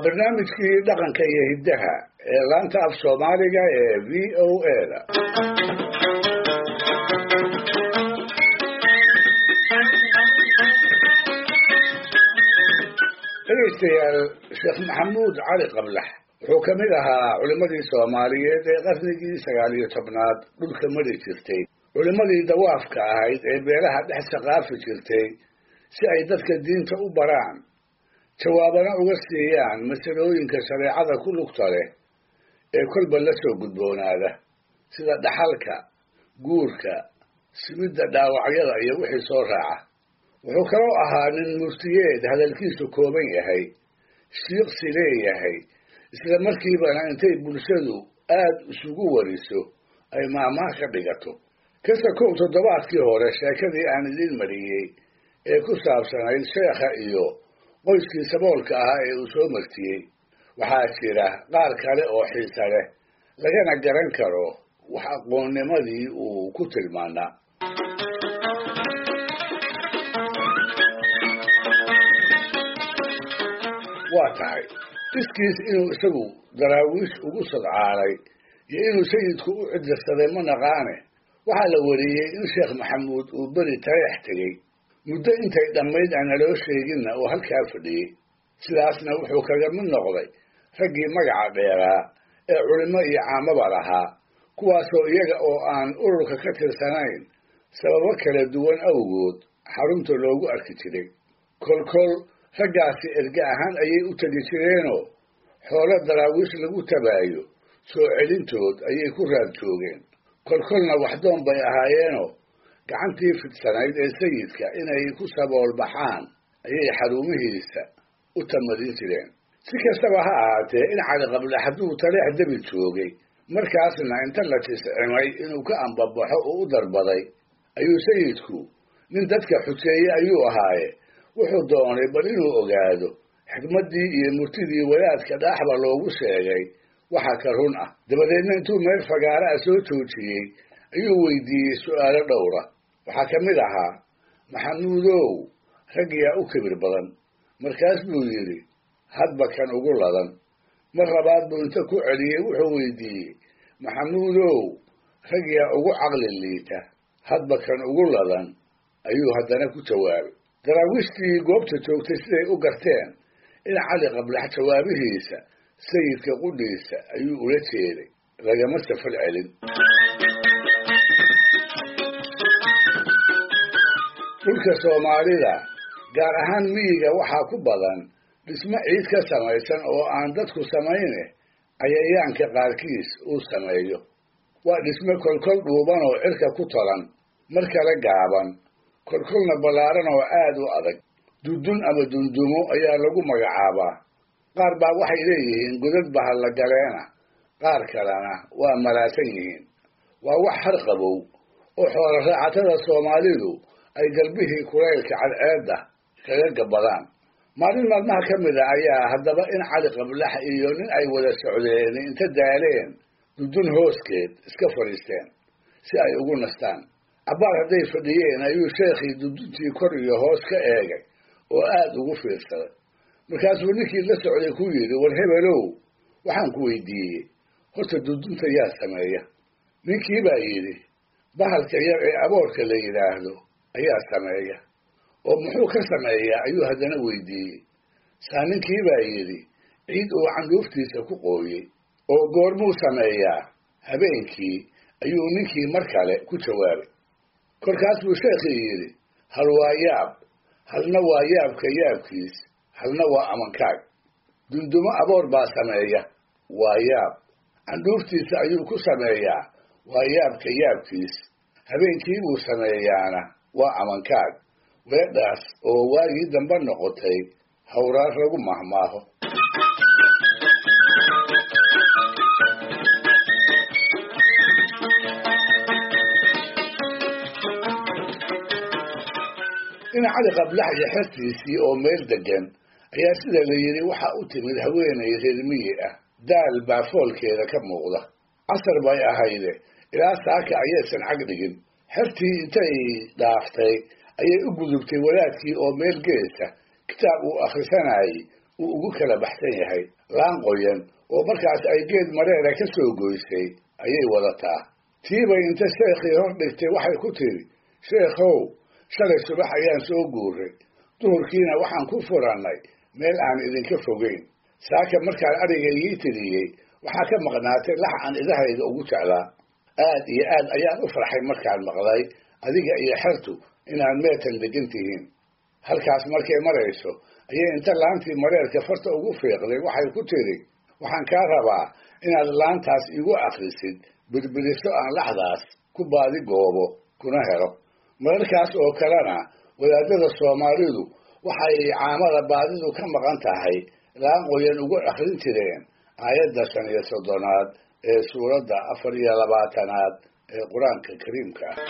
barnaamijkii dhaqanka iyo hiddaha ee laanta af Soomaaliga ee VOA-da. dhegeystayaal, Sheekh Maxamuud Cali Qablax wuxuu ka mid ahaa culimadii Soomaaliyeed ee qarnigii 19aad dhulka mari jirtay, culimadii dawaafka ahayd ee beelaha dhex saqaafi jirtay si ay dadka diinta u baraan, jawaabana uga siiyaan masalooyinka shareecada ku lugta leh ee kolba la soo gudboonaada sida dhaxalka, guurka, simidda dhaawacyada iyo wixii soo raaca. wuxuu kaloo ahaa nin muftiyeed hadalkiisu kooban yahay, shiiqsi leeyahay, isla markiibana intay bulshadu aad isugu wariso ay maahmaah ka dhigato. kasta kow toddobaadkii hore sheekadii aan idiin mariyey ee ku saabsanayd sheekha iyo qoyskii saboolka ahaa ee uu soo martiyey, waxaa jira qaar kale oo xiisa leh lagana garan karo wax aqoonnimadii uu ku tilmaanaa. waa tahay iskiis inuu isagu daraawiish ugu sadcaalay iyo inuu sayidku u cidirsaday ma naqaane, waxaa la wariyey in Sheekh Maxamuud uu beri tareex tegey, muddo intay dhammayd aan naloo sheeginna uu halkaa fadhiyey. sidaasna wuxuu kaga mid noqday raggii magaca dheeraa ee culimo iyo caamaba lahaa, kuwaasoo iyaga oo aan ururka ka tirsanayn sababo kala duwan awgood xarunta loogu arki jiray. kolkol raggaasi erge ahaan ayay u tegi jireenoo xoolo daraawiish lagu tabaayo soo celintood ayay ku raad joogeen. kolkolna waxdoon bay ahaayeenoo gacantii fidsanayd ee sayidka inay ku sabool baxaan ayay xarumihiisa u tamadin jireen. si kastaba ha ahaatee, in Cali Qablax hadduu taleex dabi joogay, markaasna inta la tiscimay inuu ka ambabaxo oo u darbaday, ayuu sayidku nin dadka xuseeye ayuu ahaaye wuxuu doonay bal inuu ogaado xikmaddii iyo murtidii wadaadka dhaaxba loogu sheegay waxa ka run ah. dabadeedna intuu meel fagaara ah soo joojiyey ayuu weydiiyey su'aalo dhowra. waxaa ka mid ahaa, maxamuudow, raggiyaa u kibir badan? markaas buu yidhi, hadba kan ugu ladan. mar labaad buu inta ku celiyey wuxuu weydiiyey, maxamuudow, raggiyaa ugu caqli liita? hadba kan ugu ladan ayuu haddana ku jawaabay. daraawiishtii goobta joogtay siday u garteen in Cali Qablax jawaabihiisa sayidka qudhiisa ayuu ula jeeday, lagama safal celin. dhulka Soomaalida, gaar ahaan miyiga, waxaa ku badan dhismo ciid ka samaysan oo aan dadku samayne cayayaanka qaarkiis uu sameeyo. waa dhismo kolkol dhuuban oo cirka ku tolan, mar kale gaaban, kolkolna ballaaran oo aad u adag. dudun ama dundumo ayaa lagu magacaabaa. qaar baa waxay leeyihiin godad bahalla galeena, qaar kalena waa malaasan yihiin. waa wax harqabow oo xoolo raacatada Soomaalidu ay galbihii kulaylka cadceedda kaga gabbadaan. maalin maalmaha ka mid a ayaa haddaba in Cali Qablax iyo nin ay wada socdeen inta daaleen dudun hooskeed iska fadhiisteen si ay ugu nastaan. cabbaar hadday fadhiyeen ayuu sheekhii duduntii kor iyo hoos ka eegay oo aad ugu fiirsaday. markaasuu ninkii la socday ku yidhi, war hebelow, waxaan ku weydiiyey, horta dudunta yaa sameeya? ninkii baa yidhi, bahalka yar ee aboorka la yidhaahdo ayaa sameeya. oo muxuu ka sameeyaa ayuu haddana weydiiyey. saa ninkii baa yidhi, ciid uu candhuuftiisa ku qooyey. oo goormuu sameeyaa? habeenkii, ayuu ninkii mar kale ku jawaabay. kolkaas buu sheekhii yidhi, hal waa yaab, halna waa yaabka yaabkiis, halna waa amankaag. dundumo aboor baa sameeya, waa yaab. candhuuftiisa ayuu ku sameeyaa, waa yaabka yaabkiis. habeenkii buu sameeyaana waa amankaag. weedhaas oo waagii dambe noqotay hawraar lagu mahmaaho. in Cali Qablax iyo xertiisii oo meel degan ayaa sida la yidhi waxa u timid haweenay reer miyi ah. daal baa foolkeeda ka muuqda. casar bay ahayde ilaa saaka ayaysan cag dhigin. xertii intay dhaaftay ayay u gudubtay wadaadkii oo meel geesa kitaab uu akhrisanayay uu ugu kala baxsan yahay laan qoyan oo markaas ay geed mareera ka soo goysay ayay wadataa tiibay inta sheekhii hor dhigtay waxay ku tiri sheekhow shalay subax ayaan soo guuray duhurkiina waxaan ku furannay meel aan idinka fogeyn saaka markaan arigaygii tiriyey waxaa ka maqnaatay lax aan idahayga ugu jeclaa aad iyo aad ayaan u farxay markaan maqlay adiga iyo xertu inaad meetan degan tihiin halkaas markay marayso ayay inta laantii mareerka farta ugu fiiqday waxay ku tiri waxaan kaa rabaa inaad laantaas igu akhrisid birbiriso aan laxdaas ku baadi goobo kuna helo mararkaas oo kalena wadaadada Soomaalidu waxay caamada baadidu ka maqan tahay laan qoyan ugu akhrin jireen aayadda 35aad ee suuradda 24aad ee Quraanka Kariimka ah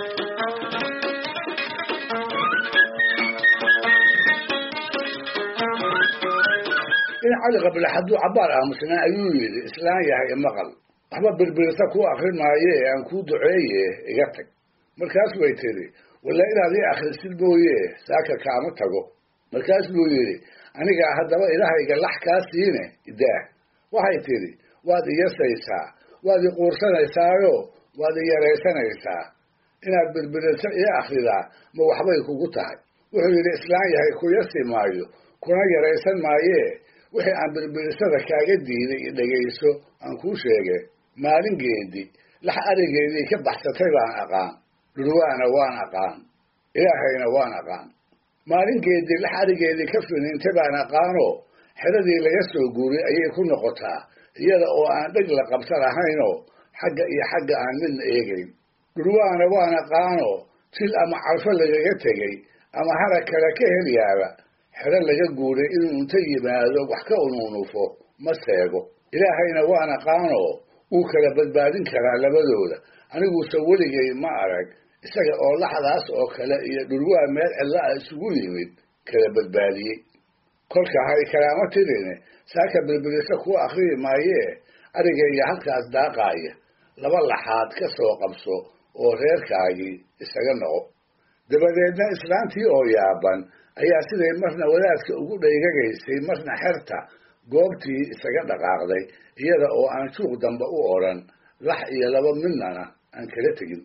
in cali qabla haduu cabaar aamusna ayuu yiri islaan yahay maqal waxba birbirta ku akhrin maaye aan ku duceeye iga tag markaas way tiri wala inaad ii akhrisid booye saaka kaama tago markaas buu yiri aniga haddaba ilaahyga lax ka siine idaa waxay tiri waad iyasaysaa waad quursanaysaa waad yareysanaysaa inaad birbirta ii akhridaa ma waxbay kugu tahay wuxuu yiri islaan yahay ku yasimaayo kuna yareysan maaye wixii aan birbirada kaaga diiday dhageyso aan ku sheegay maalin geedi lax arigeedii ka baxsatay baan aqaan dhurwaana waan aqaan ilaahayna waan aqaan maalin geedi lax arigeedii ka finintay baan aqaano xeradii laga soo guuray ayay ku noqotaa iyada oo aan dhig la qabsan ahayno xagga iyo xagga aan midna eegayn dhurwaana waan aqaano til ama calfo lagaga tegay ama harag kale ka helyaaba xero laga guuray inuu inta yimaado wax ka unuunufo ma seego ilaahayna waan aqaano uu kala badbaadin karaa labadooda aniguuse weligay ma arag isaga oo laxdaas oo kale iyo dhurwaa meel cilla isugu yimid kala badbaadiyey kolka hay kalaama tirine saaka birbirisa ku akhriyi maayee arigayga halkaas daaqaaya laba laxaad ka soo qabso oo reerkaagii isaga noqo dabadeedna islaantii oo yaaban ayaa siday marna wadaadka ugu dhaygagaysay marna xerta goobtii isaga dhaqaaqday iyada oo aan suuq dambe u oran lax iyo laba midnana aan kala tegin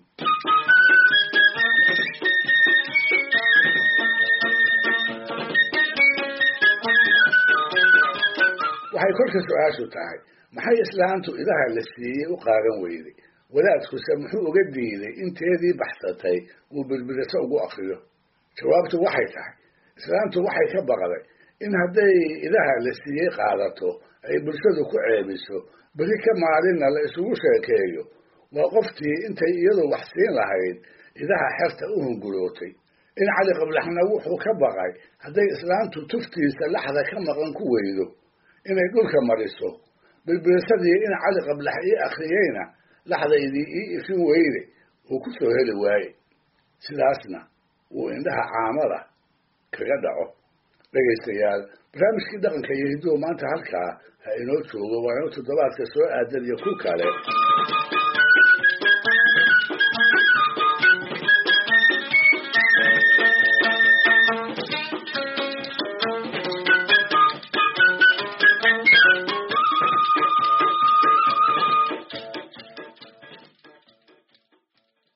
waxay kolka su-aashu tahay maxay islaantu idaha la siiyey u qaadan weyday wadaadkuse muxuu uga diiday inteedii baxsatay uu birbiriso ugu akriyo jawaabtu waxay tahay islaantu waxay ka baqday in hadday idaha la siiyey qaadato ay bulshadu ku ceebiso beri ka maalinna la isugu sheekeeyo waa qoftii intay iyadu wax siin lahayd idaha xerta u hungurootay in cali qablaxna wuxuu ka baqay hadday islaantu tuftiisa laxda ka maqan ku weydo inay dhulka mariso birbirisadii in cali qablax ii akhriyeyna laxdaydii ii ifin weyde uu ku soo heli waaye sidaasna uu indhaha caamada kaga dhaco dhegaystayaal barnaamijkii dhaqanka iyo hidduhu maanta halkaa ha inoo joogo waa inuu toddobaadka soo aadan iyo ku kale